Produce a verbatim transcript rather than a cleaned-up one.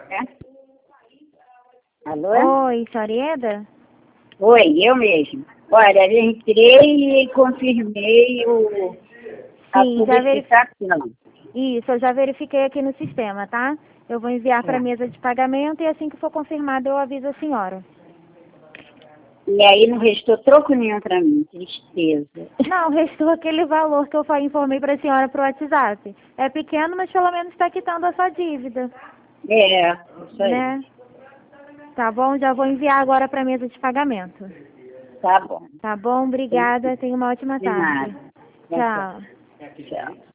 É? Alô? Oi, Sorieda? Oi, eu mesmo. Olha, eu entrei e confirmei o, a Sim, já verifiquei. publicação. Isso, eu já verifiquei aqui no sistema, tá? Eu vou enviar para a É. mesa de pagamento e assim que for confirmado eu aviso a senhora. E aí não restou troco nenhum para mim, tristeza. Não, restou aquele valor que eu fa- informei para a senhora pro WhatsApp. É pequeno, mas pelo menos está quitando a sua dívida, É, isso aí. né? Tá bom? Já vou enviar agora para a mesa de pagamento. Tá bom. Tá bom? Obrigada. Tenha uma ótima De nada. tarde. Tchau. Tchau.